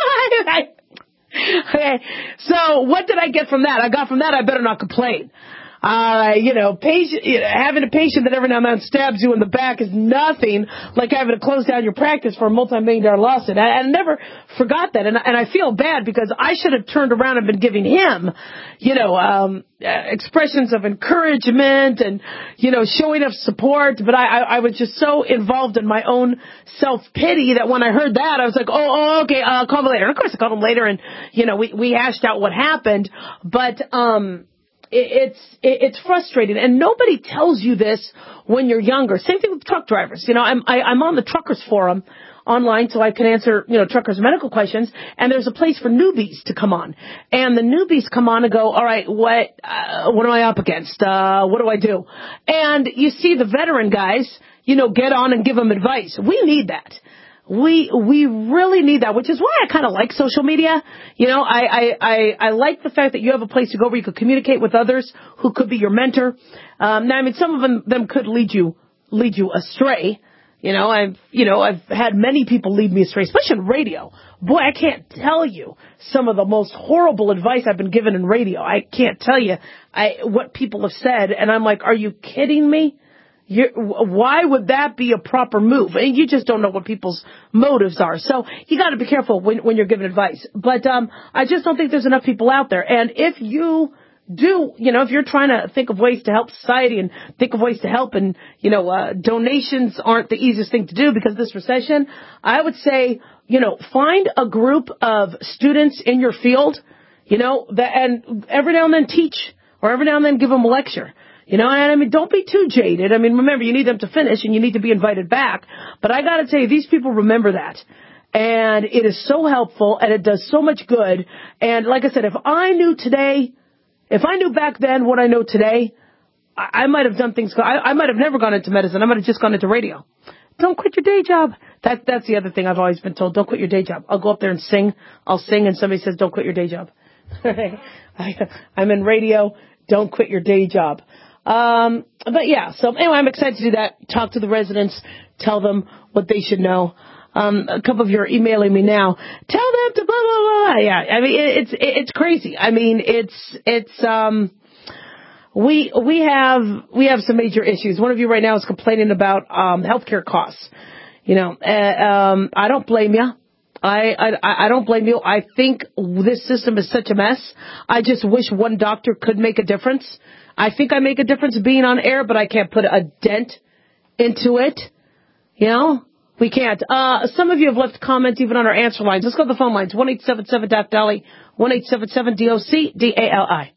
Speaker 3: Okay, so what did I get from that? I got from that, I better not complain. Uh, you know, patient, you know, having a patient that every now and then stabs you in the back is nothing like having to close down your practice for a multi-million dollar lawsuit. I, I never forgot that, and, and I feel bad because I should have turned around and been giving him, you know, um, uh, expressions of encouragement and, you know, showing of support. But I, I, I was just so involved in my own self-pity that when I heard that, I was like, oh, oh okay, I'll call him later. And of course, I called him later, and, you know, we, we hashed out what happened. But, um... It's it's frustrating, and nobody tells you this when you're younger. Same thing with truck drivers. You know, I'm I, I'm on the truckers forum online, so I can answer, you know, truckers' medical questions. And there's a place for newbies to come on, and the newbies come on and go, all right, what uh, what am I up against? Uh, what do I do? And you see the veteran guys, you know, get on and give them advice. We need that. We we really need that, which is why I kind of like social media. You know, I, I, I, I like the fact that you have a place to go where you could communicate with others who could be your mentor. Um, now, I mean, some of them, them could lead you lead you astray. You know, I've you know I've had many people lead me astray, especially in radio. Boy, I can't tell you some of the most horrible advice I've been given in radio. I can't tell you I what people have said, and I'm like, are you kidding me? You're, why would that be a proper move? And you just don't know what people's motives are. So you got to be careful when, when you're giving advice. But um, I just don't think there's enough people out there. And if you do, you know, if you're trying to think of ways to help society and think of ways to help, and, you know, uh, donations aren't the easiest thing to do because of this recession, I would say, you know, find a group of students in your field, you know, that, and every now and then teach, or every now and then give them a lecture. You know, and I mean, don't be too jaded. I mean, remember, you need them to finish and you need to be invited back. But I got to tell you, these people remember that. And it is so helpful and it does so much good. And like I said, if I knew today, if I knew back then what I know today, I, I might have done things. I, I might have never gone into medicine. I might have just gone into radio. Don't quit your day job. That, that's the other thing I've always been told. Don't quit your day job. I'll go up there and sing. I'll sing and somebody says, don't quit your day job. I, I'm in radio. Don't quit your day job. Um, but yeah, so anyway, I'm excited to do that. Talk to the residents, tell them what they should know. Um, a couple of you are emailing me now. Tell them to blah, blah, blah. Yeah, I mean, it's, it's crazy. I mean, it's, it's, um, we, we have, we have some major issues. One of you right now is complaining about, um, healthcare costs. You know, uh, um, I don't blame you. I, I, I don't blame you. I think this system is such a mess. I just wish one doctor could make a difference. I think I make a difference being on air, but I can't put a dent into it. You know, we can't. Uh, some of you have left comments even on our answer lines. Let's go to the phone lines. one eight seven seven D O C D A L I, one eight seven seven D O C D A L I.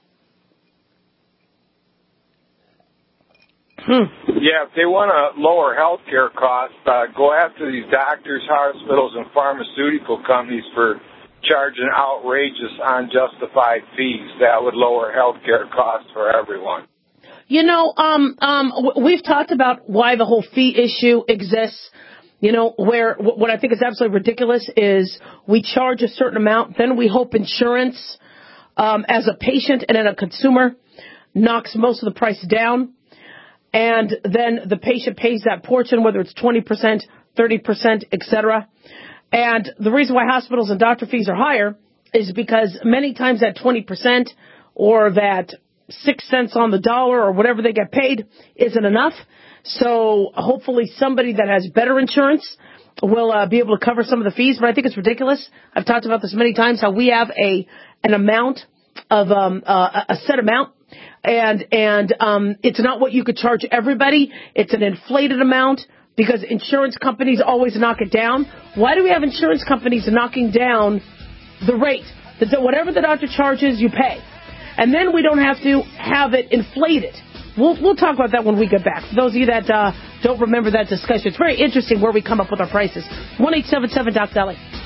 Speaker 15: Hmm. Yeah, if they want to lower health care costs, uh, go after these doctors, hospitals, and pharmaceutical companies for charging outrageous, unjustified fees. That would lower health care costs for everyone.
Speaker 3: You know, um, um, we've talked about why the whole fee issue exists. You know, where what I think is absolutely ridiculous is we charge a certain amount, then we hope insurance, um, as a patient and then a consumer, knocks most of the price down. And then the patient pays that portion, whether it's twenty percent, thirty percent, et cetera. And the reason why hospitals and doctor fees are higher is because many times that twenty percent or that six cents on the dollar or whatever they get paid isn't enough. So hopefully somebody that has better insurance will uh, be able to cover some of the fees. But I think it's ridiculous. I've talked about this many times, how we have a an amount of um, uh, a set amount. And, and, um, it's not what you could charge everybody. It's an inflated amount because insurance companies always knock it down. Why do we have insurance companies knocking down the rate? The, whatever the doctor charges, you pay. And then we don't have to have it inflated. We'll, we'll talk about that when we get back. For those of you that, uh, don't remember that discussion, it's very interesting where we come up with our prices. one eight seven seven D O C D A L I.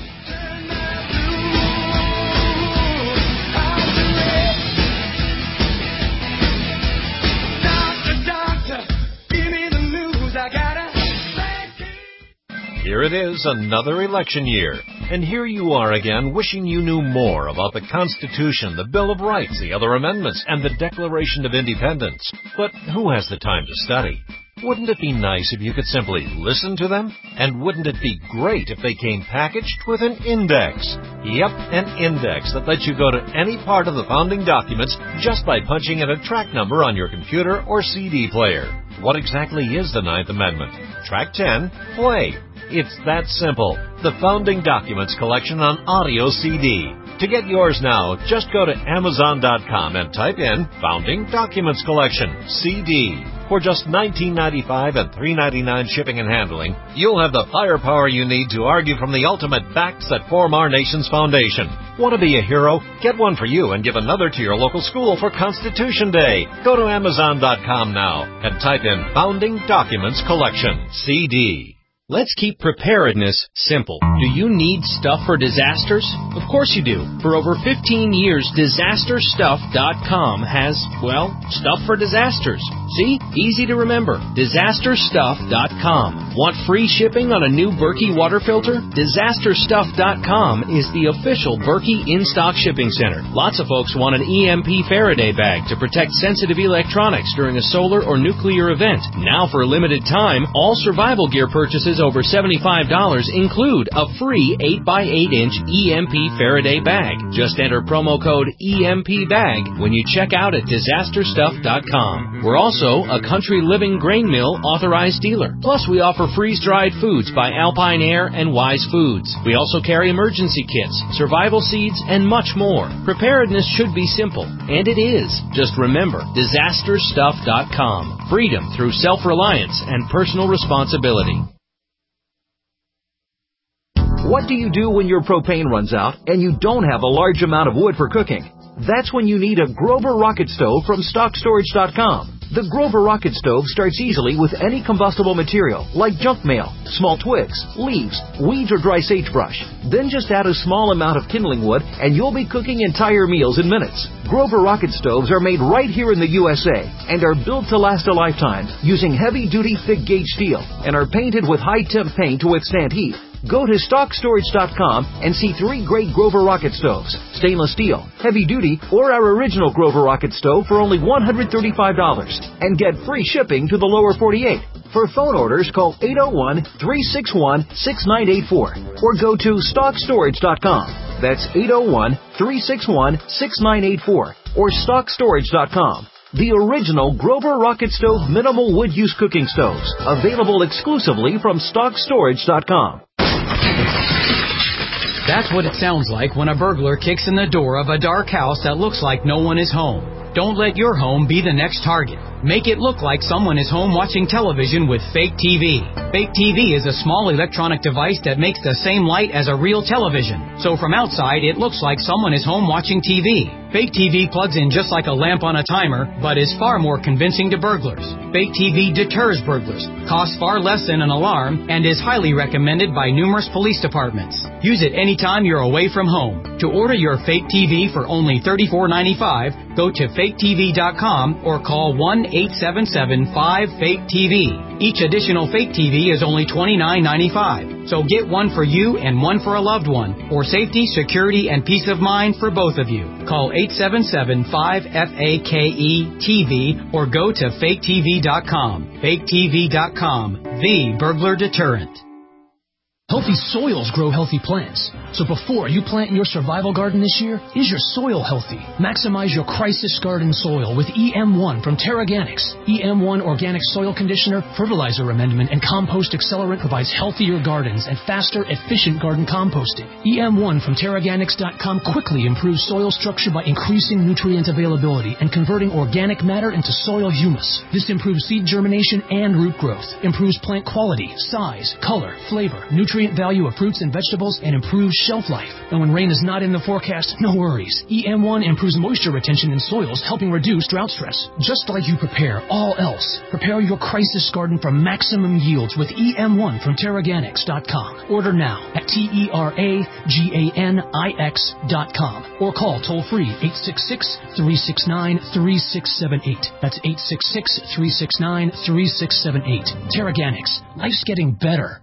Speaker 16: Here it is, another election year. And here you are again, wishing you knew more about the Constitution, the Bill of Rights, the other amendments, and the Declaration of Independence. But who has the time to study? Wouldn't it be nice if you could simply listen to them? And wouldn't it be great if they came packaged with an index? Yep, an index that lets you go to any part of the founding documents just by punching in a track number on your computer or C D player. What exactly is the Ninth Amendment? Track ten, play. It's that simple. The Founding Documents Collection on audio C D. To get yours now, just go to Amazon dot com and type in Founding Documents Collection, C D. For just nineteen ninety-five dollars and three ninety-nine shipping and handling, you'll have the firepower you need to argue from the ultimate facts that form our nation's foundation. Want to be a hero? Get one for you and give another to your local school for Constitution Day. Go to Amazon dot com now and type in Founding Documents Collection, C D.
Speaker 17: Let's keep preparedness simple. Do you need stuff for disasters? Of course you do. For over fifteen years, disaster stuff dot com has, well, stuff for disasters. See? Easy to remember. disaster stuff dot com. Want free shipping on a new Berkey water filter? disaster stuff dot com is the official Berkey in-stock shipping center. Lots of folks want an E M P Faraday bag to protect sensitive electronics during a solar or nuclear event. Now for a limited time, all survival gear purchases over seventy-five dollars include a free eight by eight inch E M P Faraday bag. Just enter promo code E M P bag when you check out at disaster stuff dot com. We're also a Country Living Grain Mill authorized dealer. Plus, we offer freeze-dried foods by Alpine Air and Wise Foods. We also carry emergency kits, survival seeds, and much more. Preparedness should be simple, and it is. Just remember, disaster stuff dot com. Freedom through self-reliance and personal responsibility.
Speaker 18: What do you do when your propane runs out and you don't have a large amount of wood for cooking? That's when you need a Grover Rocket Stove from stock storage dot com. The Grover Rocket Stove starts easily with any combustible material, like junk mail, small twigs, leaves, weeds, or dry sagebrush. Then just add a small amount of kindling wood, and you'll be cooking entire meals in minutes. Grover Rocket Stoves are made right here in the U S A and are built to last a lifetime using heavy-duty thick-gauge steel and are painted with high-temp paint to withstand heat. Go to stock storage dot com and see three great Grover Rocket Stoves, stainless steel, heavy duty, or our original Grover Rocket Stove for only one hundred thirty-five dollars and get free shipping to the lower forty-eight. For phone orders, call eight oh one, three six one, six nine eight four or go to stock storage dot com. That's eight oh one, three six one, six nine eight four or stock storage dot com. The original Grover Rocket Stove minimal wood use cooking stoves, available exclusively from stock storage dot com.
Speaker 19: That's what it sounds like when a burglar kicks in the door of a dark house that looks like no one is home. Don't let your home be the next target. Make it look like someone is home watching television with Fake T V. Fake T V is a small electronic device that makes the same light as a real television. So from outside, it looks like someone is home watching T V. Fake T V plugs in just like a lamp on a timer, but is far more convincing to burglars. Fake T V deters burglars, costs far less than an alarm, and is highly recommended by numerous police departments. Use it anytime you're away from home. To order your Fake T V for only thirty-four ninety-five, go to fake T V dot com or call one eight seven seven five fake T V. Each additional Fake T V is only twenty-nine ninety-five. So get one for you and one for a loved one, for safety, security, and peace of mind for both of you. Call eight seven seven five F A K E T V or go to fake T V dot com. fake T V dot com, the burglar deterrent.
Speaker 20: Healthy soils grow healthy plants. So before you plant in your survival garden this year, is your soil healthy? Maximize your crisis garden soil with E M one from Terraganics. E M one Organic Soil Conditioner, Fertilizer Amendment, and Compost Accelerant provides healthier gardens and faster, efficient garden composting. E M one from Terraganics dot com quickly improves soil structure by increasing nutrient availability and converting organic matter into soil humus. This improves seed germination and root growth, improves plant quality, size, color, flavor, nutrient value of fruits and vegetables, and improves shelf life. And when rain is not in the forecast, no worries. E M one improves moisture retention in soils, helping reduce drought stress. Just like you prepare all else, prepare your crisis garden for maximum yields with E M one from Terraganics dot com. Order now at T E R A G A N I X dot com or call toll-free eight six six, three six nine, three six seven eight. That's eight six six, three six nine, three six seven eight. Terraganics. Life's getting better.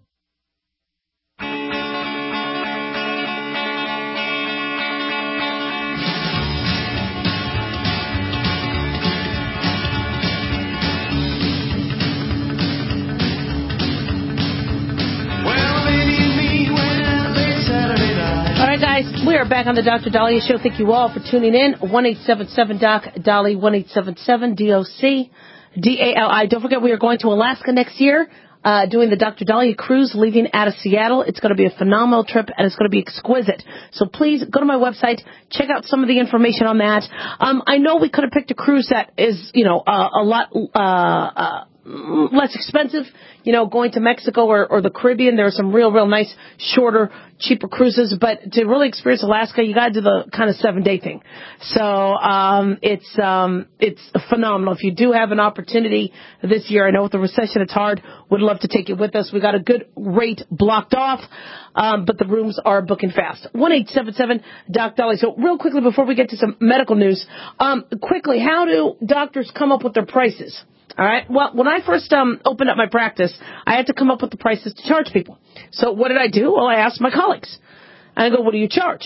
Speaker 3: We are back on the Doctor Dahlia Show. Thank you all for tuning in. one eight seven seven D O C, Dolly, one eight seven seven D O C, D A L I. Don't forget, we are going to Alaska next year, uh, doing the Doctor Dahlia cruise, leaving out of Seattle. It's going to be a phenomenal trip, and it's going to be exquisite. So please go to my website, check out some of the information on that. Um, I know we could have picked a cruise that is, you know, uh, a lot, uh, uh, less expensive, you know, going to Mexico or, or the Caribbean. There are some real, real nice, shorter, cheaper cruises. But to really experience Alaska, you got to do the kind of seven-day thing. So um, it's um, it's phenomenal. If you do have an opportunity this year, I know with the recession it's hard. Would love to take it with us. We got a good rate blocked off, um, but the rooms are booking fast. one eight seven seven Doc Dolly. So real quickly before we get to some medical news, um, quickly, how do doctors come up with their prices? All right. Well, when I first um, opened up my practice, I had to come up with the prices to charge people. So what did I do? Well, I asked my colleagues. And I go, what do you charge?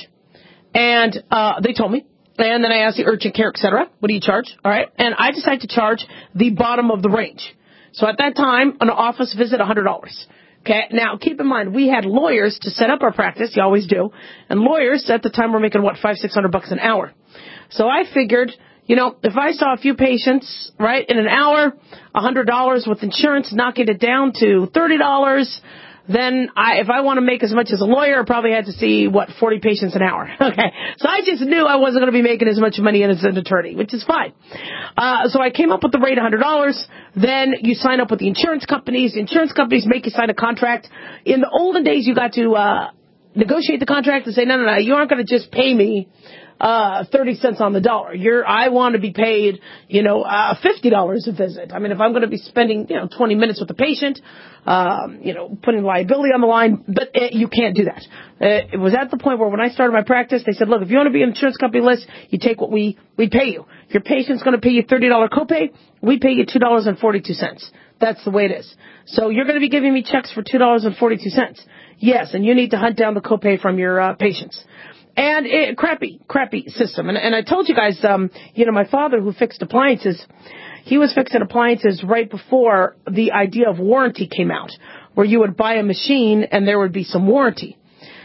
Speaker 3: And uh, they told me. And then I asked the urgent care, et cetera. What do you charge? All right. And I decided to charge the bottom of the range. So at that time, an office visit, one hundred dollars. Okay. Now, keep in mind, we had lawyers to set up our practice. You always do. And lawyers at the time were making, what, five, six hundred bucks an hour. So I figured, you know, if I saw a few patients, right, in an hour, one hundred dollars with insurance, knocking it down to thirty dollars, then I, if I want to make as much as a lawyer, I probably had to see, what, forty patients an hour. Okay. So I just knew I wasn't going to be making as much money as an attorney, which is fine. Uh, so I came up with the rate one hundred dollars. Then you sign up with the insurance companies. The insurance companies make you sign a contract. In the olden days, you got to uh, negotiate the contract and say, no, no, no, you aren't going to just pay me Uh, thirty cents on the dollar. You're, I want to be paid, you know, uh, fifty dollars a visit. I mean, if I'm going to be spending, you know, twenty minutes with the patient, um, you know, putting liability on the line, but uh, you can't do that. Uh, it was at the point where when I started my practice, they said, look, if you want to be on the insurance company list, you take what we, we pay you. If your patient's going to pay you thirty dollars copay, we pay you two dollars and forty-two cents. That's the way it is. So you're going to be giving me checks for two dollars and forty-two cents. Yes, and you need to hunt down the copay from your uh, patients. And it, crappy, crappy system. And, and I told you guys, um, you know, my father who fixed appliances, he was fixing appliances right before the idea of warranty came out, where you would buy a machine and there would be some warranty.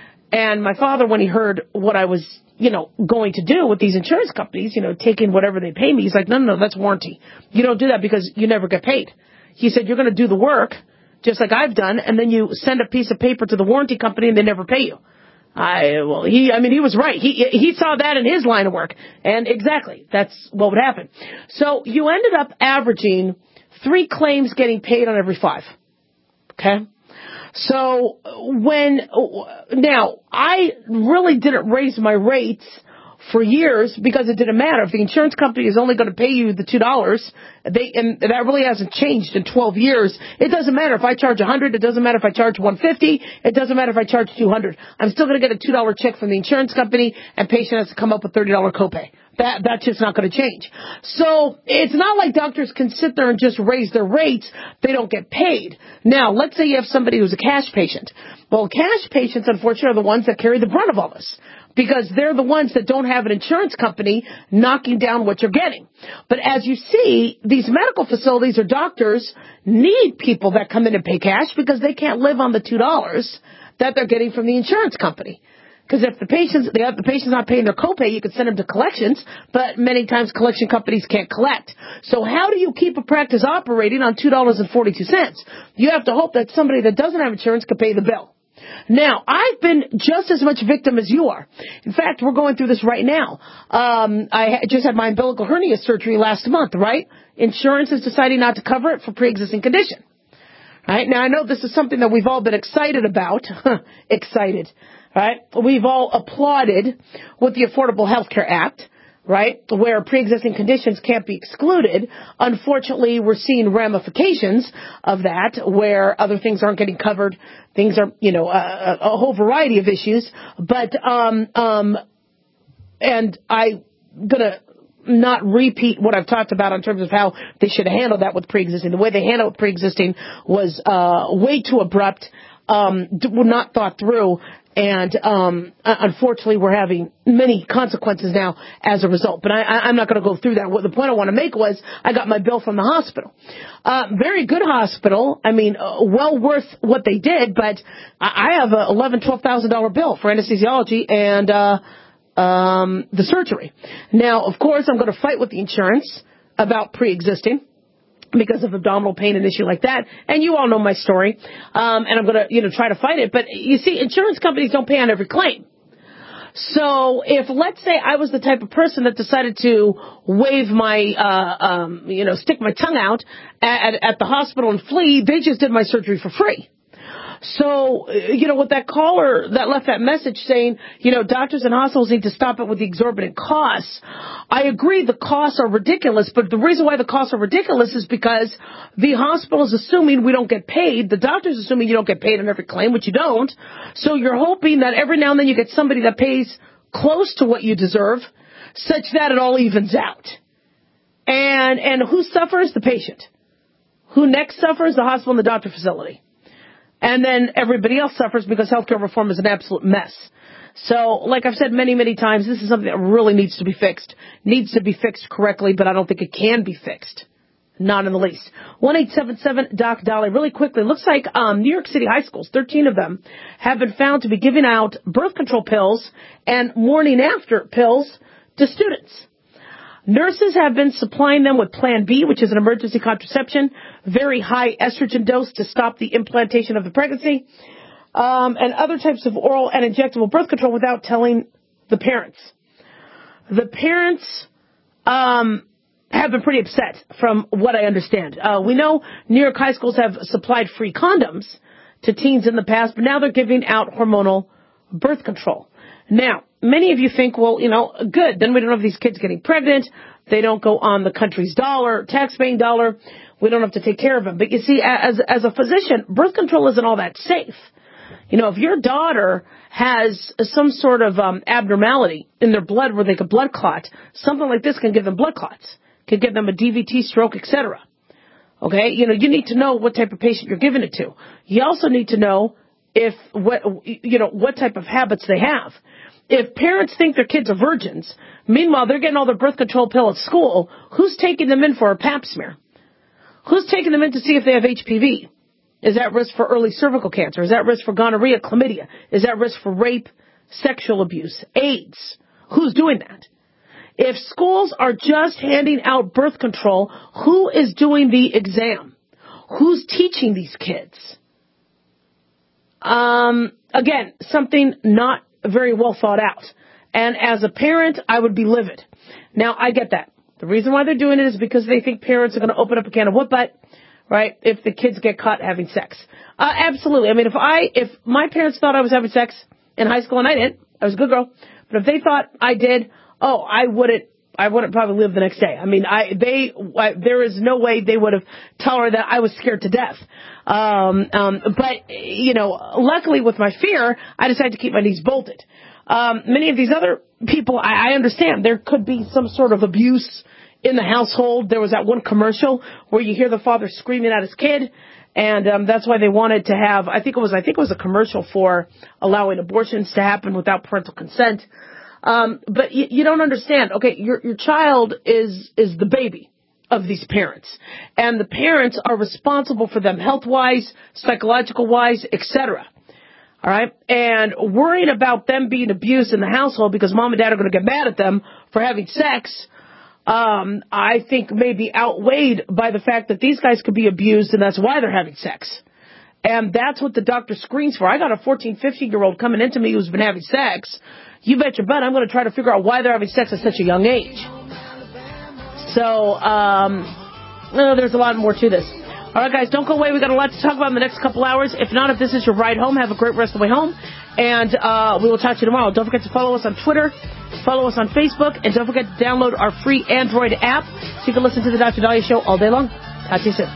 Speaker 3: And my father, when he heard what I was, you know, going to do with these insurance companies, you know, taking whatever they pay me, he's like, no, no, no, that's warranty. You don't do that because you never get paid. He said, you're going to do the work, just like I've done, and then you send a piece of paper to the warranty company and they never pay you. I, well, he, I mean, he was right. He, he saw that in his line of work. And exactly, that's what would happen. So you ended up averaging three claims getting paid on every five. Okay? So when, now, I really didn't raise my rates for years because it didn't matter. If the insurance company is only going to pay you the two dollars, they, and that really hasn't changed in twelve years. It doesn't matter if I charge one hundred dollars. It doesn't matter if I charge one hundred fifty dollars. It doesn't matter if I charge two hundred dollars. I'm still going to get a two dollars check from the insurance company, and patient has to come up with thirty dollars copay. That, that's just not going to change. So it's not like doctors can sit there and just raise their rates. They don't get paid. Now, let's say you have somebody who's a cash patient. Well, cash patients, unfortunately, are the ones that carry the brunt of all this, because they're the ones that don't have an insurance company knocking down what you're getting. But as you see, these medical facilities or doctors need people that come in and pay cash because they can't live on the two dollars that they're getting from the insurance company. Because if the patient's, they have, the patient's not paying their copay, you could send them to collections, but many times collection companies can't collect. So how do you keep a practice operating on two dollars and forty-two cents? You have to hope that somebody that doesn't have insurance can pay the bill. Now, I've been just as much victim as you are. In fact, we're going through this right now. Um, I just had my umbilical hernia surgery last month, right? Insurance is deciding not to cover it for pre-existing condition. Right? Now, I know this is something that we've all been excited about. Excited. Right? We've all applauded with the Affordable Health Care Act, right, where pre-existing conditions can't be excluded. Unfortunately, we're seeing ramifications of that where other things aren't getting covered. Things are, you know, a, a whole variety of issues. But, um, um, and I'm going to not repeat what I've talked about in terms of how they should have handled that with pre-existing. The way they handled pre-existing was uh, way too abrupt, um, not thought through. And um, unfortunately, we're having many consequences now as a result. But I, I'm not going to go through that. What the point I want to make was I got my bill from the hospital. Uh, very good hospital. I mean, uh, well worth what they did. But I have a eleven thousand dollars, twelve thousand dollars bill for anesthesiology and uh, um, the surgery. Now, of course, I'm going to fight with the insurance about pre-existing, because of abdominal pain, an issue like that. And you all know my story. Um, and I'm going to, you know, try to fight it. But you see, insurance companies don't pay on every claim. So if, let's say, I was the type of person that decided to wave my, uh, um, you know, stick my tongue out at, at the hospital and flee, they just did my surgery for free. So, you know, with that caller that left that message saying, you know, doctors and hospitals need to stop it with the exorbitant costs, I agree the costs are ridiculous, but the reason why the costs are ridiculous is because the hospital is assuming we don't get paid, the doctor's assuming you don't get paid on every claim, which you don't, so you're hoping that every now and then you get somebody that pays close to what you deserve, such that it all evens out. And, and who suffers? The patient. Who next suffers? The hospital and the doctor facility. And then everybody else suffers because healthcare reform is an absolute mess. So, like I've said many, many times, this is something that really needs to be fixed. Needs to be fixed correctly, but I don't think it can be fixed. Not in the least. one eight seven seven doc Dolly. Really quickly, looks like um, New York City high schools, thirteen of them, have been found to be giving out birth control pills and morning after pills to students. Nurses have been supplying them with Plan B, which is an emergency contraception, very high estrogen dose to stop the implantation of the pregnancy, um, and other types of oral and injectable birth control without telling the parents. The parents um, have been pretty upset from what I understand. Uh, we know New York high schools have supplied free condoms to teens in the past, but now they're giving out hormonal birth control. Now, many of you think, well, you know, good, then we don't have these kids getting pregnant. They don't go on the country's dollar, tax-paying dollar. We don't have to take care of them. But you see, as as a physician, birth control isn't all that safe. You know, if your daughter has some sort of um, abnormality in their blood where they could blood clot, something like this can give them blood clots, can give them a D V T, stroke, et cetera. Okay? You know, you need to know what type of patient you're giving it to. You also need to know if what you know what type of habits they have. If parents think their kids are virgins, meanwhile they're getting all their birth control pill at school, who's taking them in for a pap smear? Who's taking them in to see if they have H P V? Is that risk for early cervical cancer? Is that risk for gonorrhea, chlamydia? Is that risk for rape, sexual abuse, AIDS? Who's doing that? If schools are just handing out birth control, who is doing the exam? Who's teaching these kids? Um, again, something not very well thought out. And as a parent, I would be livid. Now, I get that. The reason why they're doing it is because they think parents are going to open up a can of whoop butt, right, if the kids get caught having sex. Uh, absolutely. I mean, if I, if my parents thought I was having sex in high school and I didn't, I was a good girl, but if they thought I did, oh, I wouldn't, I wouldn't probably live the next day. I mean, I, they, I, there is no way they would have tolerated that. I was scared to death. Um, um, but, you know, luckily with my fear, I decided to keep my knees bolted. Um, many of these other people, I, I understand there could be some sort of abuse in the household. There was that one commercial where you hear the father screaming at his kid, and um, that's why they wanted to have, I think it was, I think it was a commercial for allowing abortions to happen without parental consent. Um, but you, you don't understand. Okay, your your child is is the baby of these parents, and the parents are responsible for them health-wise, psychological-wise, et cetera. All right, and worrying about them being abused in the household because mom and dad are going to get mad at them for having sex, um, I think may be outweighed by the fact that these guys could be abused, and that's why they're having sex. And that's what the doctor screens for. I got a fourteen, fifteen-year-old coming into me who's been having sex. You bet your butt I'm going to try to figure out why they're having sex at such a young age. So, um, well, there's a lot more to this. All right, guys, don't go away. We've got a lot to talk about in the next couple hours. If not, if this is your ride home, have a great rest of the way home. And uh, we will talk to you tomorrow. Don't forget to follow us on Twitter, follow us on Facebook, and don't forget to download our free Android app so you can listen to the Doctor Dahlia Show all day long. Talk to you soon.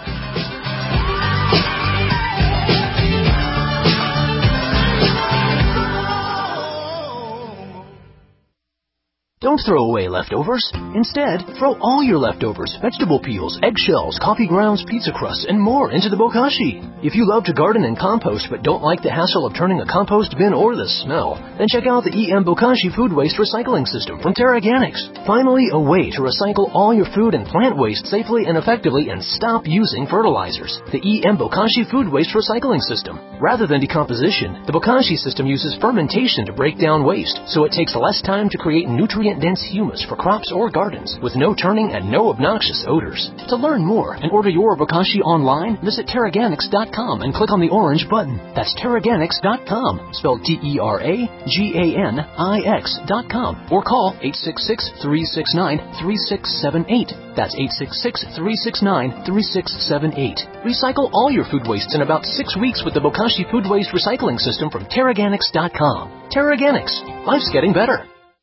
Speaker 20: Don't throw away leftovers. Instead, throw all your leftovers, vegetable peels, eggshells, coffee grounds, pizza crusts, and more into the bokashi. If you love to garden and compost but don't like the hassle of turning a compost bin or the smell, then check out the E M Bokashi Food Waste Recycling System from TerraGanix. Finally, a way to recycle all your food and plant waste safely and effectively and stop using fertilizers. The E M Bokashi Food Waste Recycling System. Rather than decomposition, the Bokashi system uses fermentation to break down waste, so it takes less time to create nutrient dense humus for crops or gardens with no turning and no obnoxious odors. To learn more and order your Bokashi online, visit Terraganics dot com and click on the orange button. That's Terraganics dot com, spelled T E R A G A N I X dot com, or call eight six six, three six nine, three six seven eight. That's eight six six, three six nine, three six seven eight. Recycle all your food wastes in about six weeks with the Bokashi Food Waste Recycling System from Terraganics dot com. Terraganics. Life's getting better.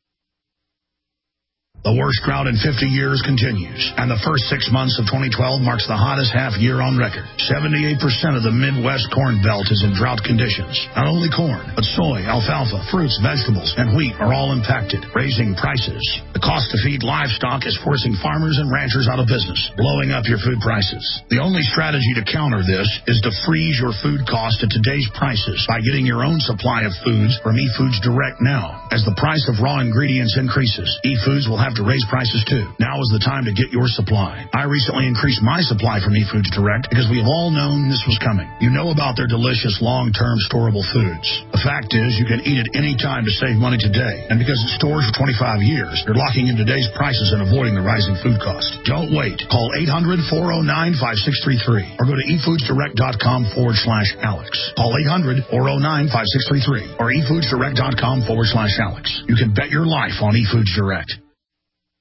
Speaker 21: The worst drought in fifty years continues, and the first six months of twenty twelve marks the hottest half year on record. seventy-eight percent of the Midwest corn belt is in drought conditions. Not only corn, but soy, alfalfa, fruits, vegetables, and wheat are all impacted, raising prices. The cost to feed livestock is forcing farmers and ranchers out of business, blowing up your food prices. The only strategy to counter this is to freeze your food cost at today's prices by getting your own supply of foods from eFoods Direct now. As the price of raw ingredients increases, eFoods will have to raise prices too. Now is the time to get your supply. I recently increased my supply from eFoods Direct because we have all known this was coming. You know about their delicious long-term storable foods. The fact is you can eat it any time to save money today. And because it stores for twenty-five years, you're locking in today's prices and avoiding the rising food cost. Don't wait. Call eight hundred, four oh nine, five six three three or go to efoodsdirect.com forward slash Alex. Call eight hundred, four oh nine, five six three three or efoodsdirect.com forward slash Alex. You can bet your life on eFoods Direct.